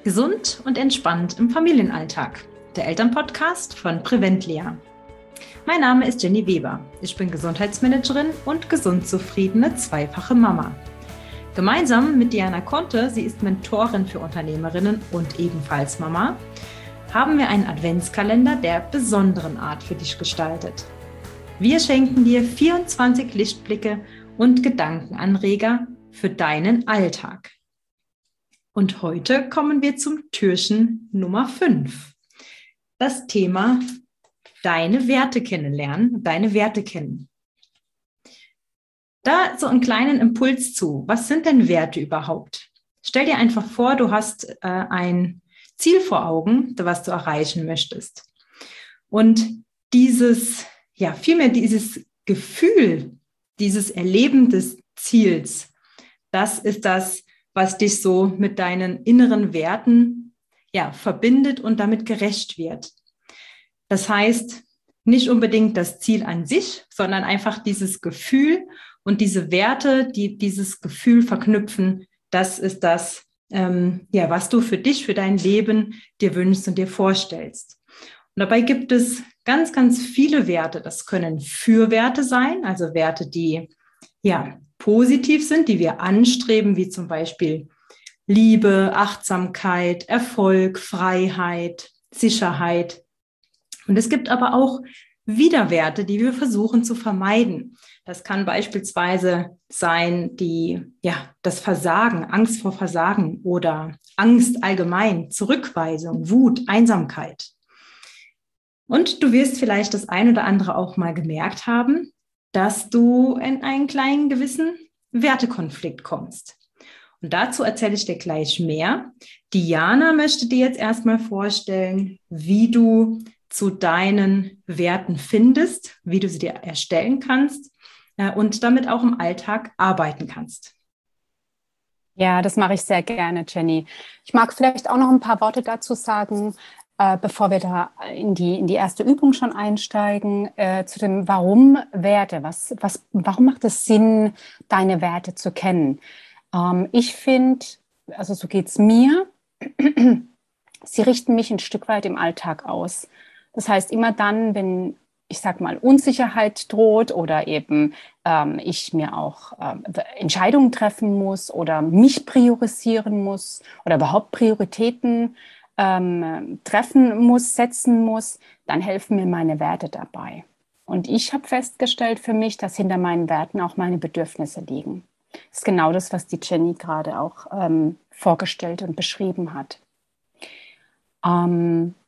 Gesund und entspannt im Familienalltag. Der Elternpodcast von Preventlia. Mein Name ist Jenny Weber. Ich bin Gesundheitsmanagerin und gesund zufriedene zweifache Mama. Gemeinsam mit Diana Conte, sie ist Mentorin für Unternehmerinnen und ebenfalls Mama, haben wir einen Adventskalender der besonderen Art für dich gestaltet. Wir schenken dir 24 Lichtblicke und Gedankenanreger für deinen Alltag. Und heute kommen wir zum Türchen Nummer 5. Das Thema deine Werte kennenlernen, deine Werte kennen. Da so einen kleinen Impuls zu. Was sind denn Werte überhaupt? Stell dir einfach vor, du hast ein Ziel vor Augen, was du erreichen möchtest. Und dieses Gefühl, dieses Erleben des Ziels, das ist das, was dich so mit deinen inneren Werten verbindet und damit gerecht wird. Das heißt, nicht unbedingt das Ziel an sich, sondern einfach dieses Gefühl und diese Werte, die dieses Gefühl verknüpfen, das ist das, was du für dich, für dein Leben dir wünschst und dir vorstellst. Und dabei gibt es ganz, ganz viele Werte. Das können Fürwerte sein, also Werte, die positiv sind, die wir anstreben, wie zum Beispiel Liebe, Achtsamkeit, Erfolg, Freiheit, Sicherheit. Und es gibt aber auch Widerwerte, die wir versuchen zu vermeiden. Das kann beispielsweise sein, das Versagen, Angst vor Versagen oder Angst allgemein, Zurückweisung, Wut, Einsamkeit. Und du wirst vielleicht das ein oder andere auch mal gemerkt haben, dass du in einen kleinen gewissen Wertekonflikt kommst. Und dazu erzähle ich dir gleich mehr. Diana möchte dir jetzt erstmal vorstellen, wie du zu deinen Werten findest, wie du sie dir erstellen kannst und damit auch im Alltag arbeiten kannst. Ja, das mache ich sehr gerne, Jenny. Ich mag vielleicht auch noch ein paar Worte dazu sagen, bevor wir da in die erste Übung schon einsteigen, zu dem Warum Werte. Warum macht es Sinn, deine Werte zu kennen? Ich finde, also so geht es mir, sie richten mich ein Stück weit im Alltag aus. Das heißt, immer dann, wenn, ich sag mal, Unsicherheit droht oder eben ich mir auch Entscheidungen treffen muss oder mich priorisieren muss oder überhaupt Prioritäten treffen muss, setzen muss, dann helfen mir meine Werte dabei. Und ich habe festgestellt für mich, dass hinter meinen Werten auch meine Bedürfnisse liegen. Das ist genau das, was die Jenny gerade auch vorgestellt und beschrieben hat. Und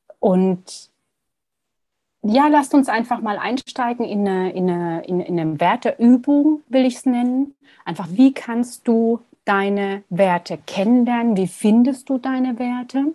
ja, lasst uns einfach mal einsteigen in eine Werteübung, will ich es nennen. Einfach, wie kannst du deine Werte kennenlernen? Wie findest du deine Werte?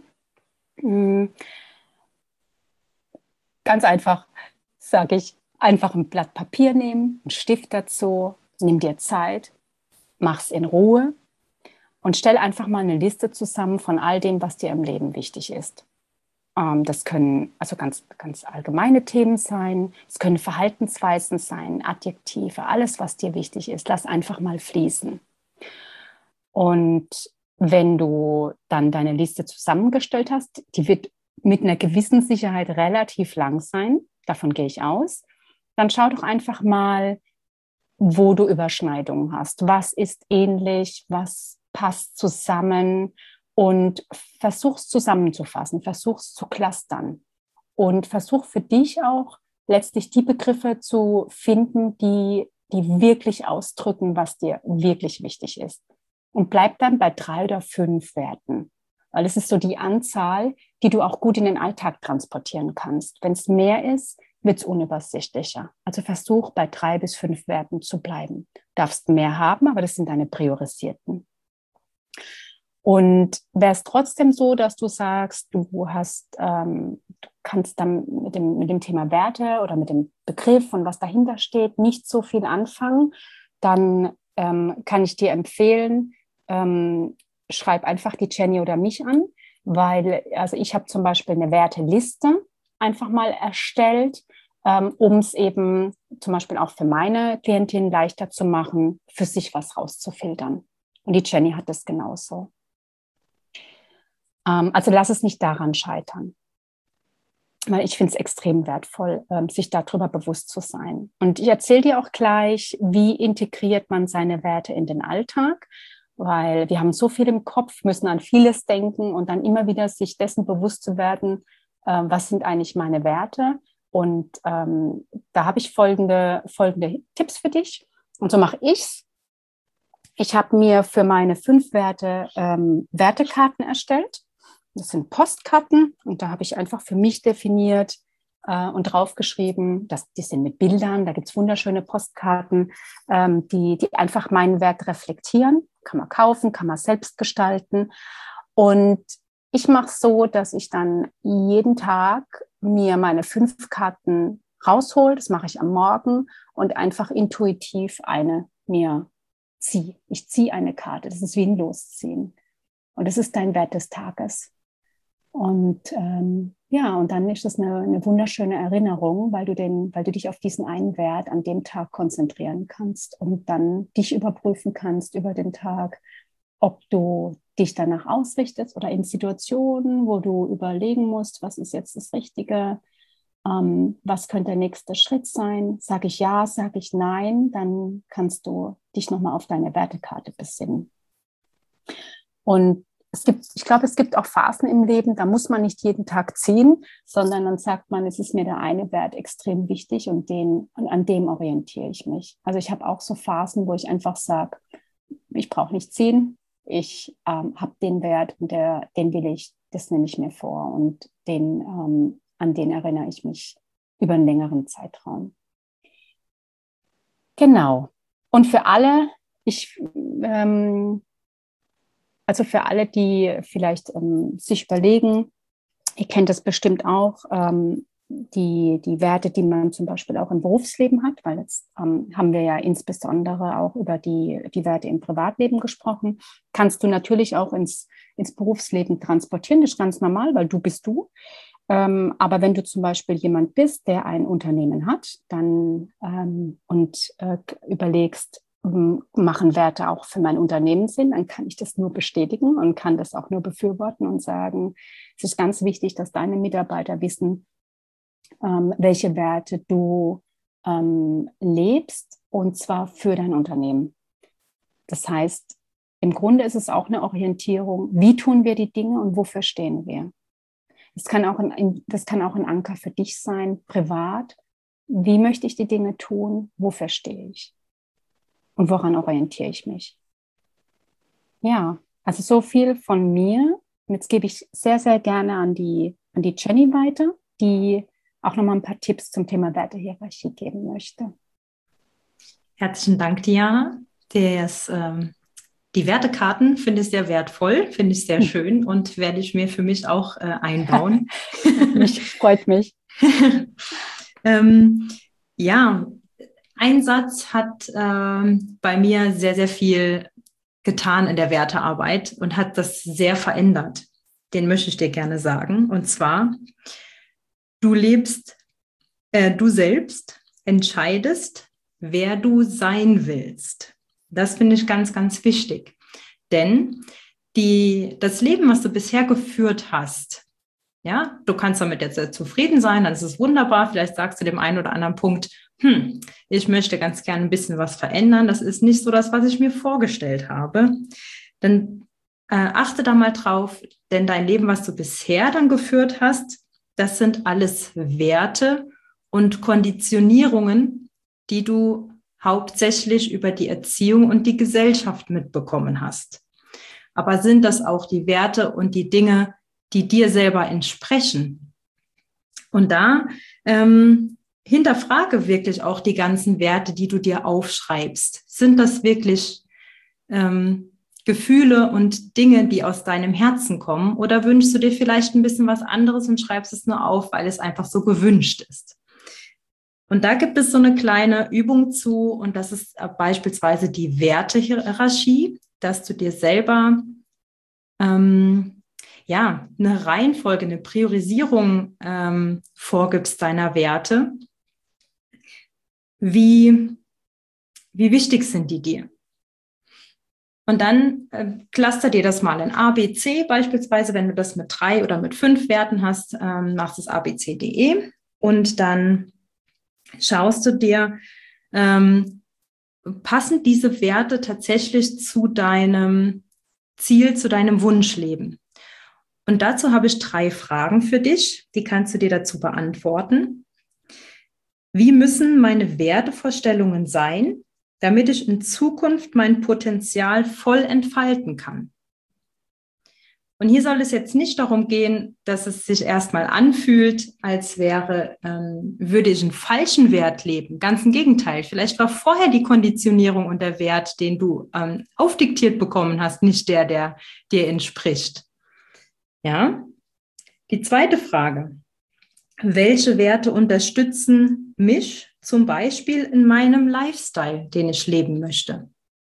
Ganz einfach, sage ich, einfach ein Blatt Papier nehmen, einen Stift dazu, nimm dir Zeit, mach's in Ruhe und stell einfach mal eine Liste zusammen von all dem, was dir im Leben wichtig ist. Das können also ganz, ganz allgemeine Themen sein, es können Verhaltensweisen sein, Adjektive, alles, was dir wichtig ist. Lass einfach mal fließen. Und wenn du dann deine Liste zusammengestellt hast, die wird mit einer gewissen Sicherheit relativ lang sein, davon gehe ich aus, dann schau doch einfach mal, wo du Überschneidungen hast. Was ist ähnlich, was passt zusammen und versuch's zusammenzufassen, versuch's zu clustern und versuch für dich auch letztlich die Begriffe zu finden, die wirklich ausdrücken, was dir wirklich wichtig ist. Und bleib dann bei 3 oder 5 Werten, weil es ist so die Anzahl, die du auch gut in den Alltag transportieren kannst. Wenn es mehr ist, wird es unübersichtlicher. Also versuch bei 3 bis 5 Werten zu bleiben. Du darfst mehr haben, aber das sind deine priorisierten. Und wäre es trotzdem so, dass du sagst, du kannst dann mit dem Thema Werte oder mit dem Begriff und was dahinter steht nicht so viel anfangen, dann kann ich dir empfehlen, schreib einfach die Jenny oder mich an, weil also ich habe zum Beispiel eine Werteliste einfach mal erstellt, um es eben zum Beispiel auch für meine Klientin leichter zu machen, für sich was rauszufiltern. Und die Jenny hat das genauso. Also lass es nicht daran scheitern. Weil ich finde es extrem wertvoll, sich darüber bewusst zu sein. Und ich erzähle dir auch gleich, wie integriert man seine Werte in den Alltag, weil wir haben so viel im Kopf, müssen an vieles denken und dann immer wieder sich dessen bewusst zu werden, was sind eigentlich meine Werte. Und da habe ich folgende Tipps für dich. Und so mache ich es. Ich habe mir für meine 5 Werte Wertekarten erstellt. Das sind Postkarten und da habe ich einfach für mich definiert und draufgeschrieben, die sind mit Bildern, da gibt es wunderschöne Postkarten, die einfach meinen Wert reflektieren. Kann man kaufen, kann man selbst gestalten. Und ich mache es so, dass ich dann jeden Tag mir meine 5 Karten raushole, das mache ich am Morgen und einfach intuitiv eine mir ziehe. Ich ziehe eine Karte, das ist wie ein Losziehen. Und das ist dein Wert des Tages. Und und dann ist das eine wunderschöne Erinnerung, weil du dich auf diesen einen Wert an dem Tag konzentrieren kannst und dann dich überprüfen kannst über den Tag, ob du dich danach ausrichtest oder in Situationen, wo du überlegen musst, was ist jetzt das Richtige, was könnte der nächste Schritt sein, sage ich ja, sage ich nein, dann kannst du dich nochmal auf deine Wertekarte besinnen. Und ich glaube, es gibt auch Phasen im Leben, da muss man nicht jeden Tag ziehen, sondern dann sagt man, es ist mir der eine Wert extrem wichtig und an dem orientiere ich mich. Also ich habe auch so Phasen, wo ich einfach sage, ich brauche nicht ziehen, ich habe den Wert und den will ich, das nehme ich mir vor und an den erinnere ich mich über einen längeren Zeitraum. Genau. Und für alle, also für alle, die vielleicht sich überlegen, ihr kennt das bestimmt auch, die Werte, die man zum Beispiel auch im Berufsleben hat, weil jetzt haben wir ja insbesondere auch über die Werte im Privatleben gesprochen, kannst du natürlich auch ins Berufsleben transportieren, das ist ganz normal, weil du bist du. Aber wenn du zum Beispiel jemand bist, der ein Unternehmen hat, dann überlegst, machen Werte auch für mein Unternehmen Sinn, dann kann ich das nur bestätigen und kann das auch nur befürworten und sagen, es ist ganz wichtig, dass deine Mitarbeiter wissen, welche Werte du lebst und zwar für dein Unternehmen. Das heißt, im Grunde ist es auch eine Orientierung, wie tun wir die Dinge und wofür stehen wir. Das kann auch ein Anker für dich sein, privat. Wie möchte ich die Dinge tun? Wofür stehe ich? Und woran orientiere ich mich? Ja, also so viel von mir. Und jetzt gebe ich sehr, sehr gerne an die Jenny weiter, die auch nochmal ein paar Tipps zum Thema Wertehierarchie geben möchte. Herzlichen Dank, Diana. Die Wertekarten finde ich sehr wertvoll, finde ich sehr schön und werde ich mir für mich auch einbauen. Freut mich. Ja, ein Satz hat bei mir sehr, sehr viel getan in der Wertearbeit und hat das sehr verändert. Den möchte ich dir gerne sagen. Und zwar, du selbst entscheidest, wer du sein willst. Das finde ich ganz, ganz wichtig. Denn das Leben, was du bisher geführt hast, ja, du kannst damit jetzt sehr zufrieden sein, dann ist es wunderbar. Vielleicht sagst du dem einen oder anderen Punkt, ich möchte ganz gerne ein bisschen was verändern. Das ist nicht so das, was ich mir vorgestellt habe. Dann achte da mal drauf, denn dein Leben, was du bisher dann geführt hast, das sind alles Werte und Konditionierungen, die du hauptsächlich über die Erziehung und die Gesellschaft mitbekommen hast. Aber sind das auch die Werte und die Dinge, die dir selber entsprechen? Und da hinterfrage wirklich auch die ganzen Werte, die du dir aufschreibst. Sind das wirklich Gefühle und Dinge, die aus deinem Herzen kommen? Oder wünschst du dir vielleicht ein bisschen was anderes und schreibst es nur auf, weil es einfach so gewünscht ist? Und da gibt es so eine kleine Übung zu, und das ist beispielsweise die Wertehierarchie, dass du dir selber eine Reihenfolge, eine Priorisierung vorgibst deiner Werte. Wie wichtig sind die dir? Und dann cluster dir das mal in A, B, C. Beispielsweise, wenn du das mit 3 oder mit 5 Werten hast, machst du es A, B, C, D, E. Und dann schaust du dir, passen diese Werte tatsächlich zu deinem Ziel, zu deinem Wunschleben? Und dazu habe ich 3 Fragen für dich, die kannst du dir dazu beantworten. Wie müssen meine Wertevorstellungen sein, damit ich in Zukunft mein Potenzial voll entfalten kann? Und hier soll es jetzt nicht darum gehen, dass es sich erstmal anfühlt, als würde ich einen falschen Wert leben. Ganz im Gegenteil. Vielleicht war vorher die Konditionierung und der Wert, den du aufdiktiert bekommen hast, nicht der dir entspricht. Ja? Die zweite Frage. Welche Werte unterstützen mich zum Beispiel in meinem Lifestyle, den ich leben möchte?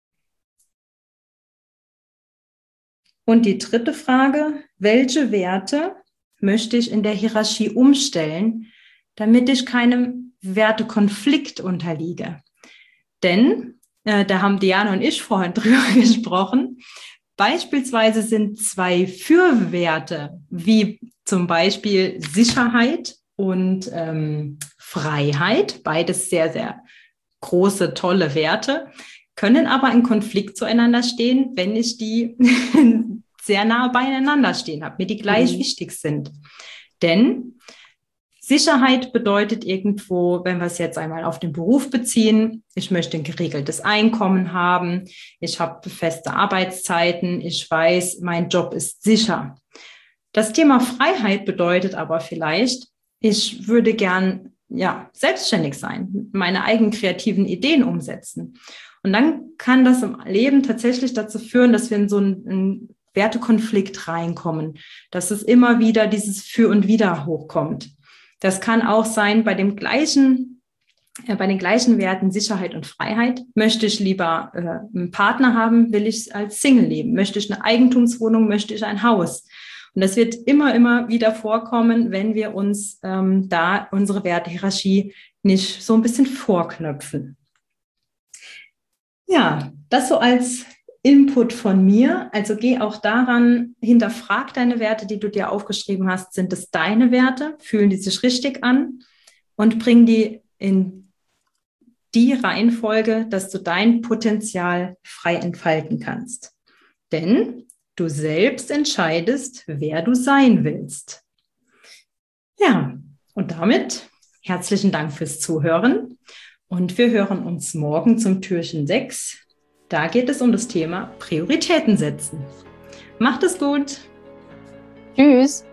Und die dritte Frage, welche Werte möchte ich in der Hierarchie umstellen, damit ich keinem Wertekonflikt unterliege? Denn, da haben Diana und ich vorhin drüber gesprochen, beispielsweise sind 2 Fürwerte, wie zum Beispiel Sicherheit und Freiheit, beides sehr, sehr große, tolle Werte, können aber in Konflikt zueinander stehen, wenn ich die sehr nah beieinander stehen habe, mir die gleich wichtig sind. Denn Sicherheit bedeutet irgendwo, wenn wir es jetzt einmal auf den Beruf beziehen, ich möchte ein geregeltes Einkommen haben, ich habe feste Arbeitszeiten, ich weiß, mein Job ist sicher. Das Thema Freiheit bedeutet aber vielleicht, ich würde gern selbstständig sein, meine eigenen kreativen Ideen umsetzen. Und dann kann das im Leben tatsächlich dazu führen, dass wir in so einen Wertekonflikt reinkommen, dass es immer wieder dieses Für und Wider hochkommt. Das kann auch sein bei den gleichen Werten Sicherheit und Freiheit. Möchte ich lieber einen Partner haben, will ich als Single leben? Möchte ich eine Eigentumswohnung, möchte ich ein Haus? Und das wird immer wieder vorkommen, wenn wir uns da unsere Wertehierarchie nicht so ein bisschen vorknöpfen. Ja, das so als Input von mir. Also geh auch daran, hinterfrag deine Werte, die du dir aufgeschrieben hast. Sind es deine Werte? Fühlen die sich richtig an? Und bring die in die Reihenfolge, dass du dein Potenzial frei entfalten kannst. Denn du selbst entscheidest, wer du sein willst. Ja, und damit herzlichen Dank fürs Zuhören. Und wir hören uns morgen zum Türchen 6. Da geht es um das Thema Prioritäten setzen. Macht es gut. Tschüss.